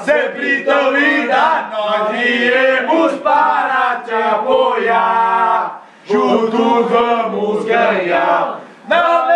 sempre tão linda, nós viemos para te apoiar. Juntos vamos ganhar. Não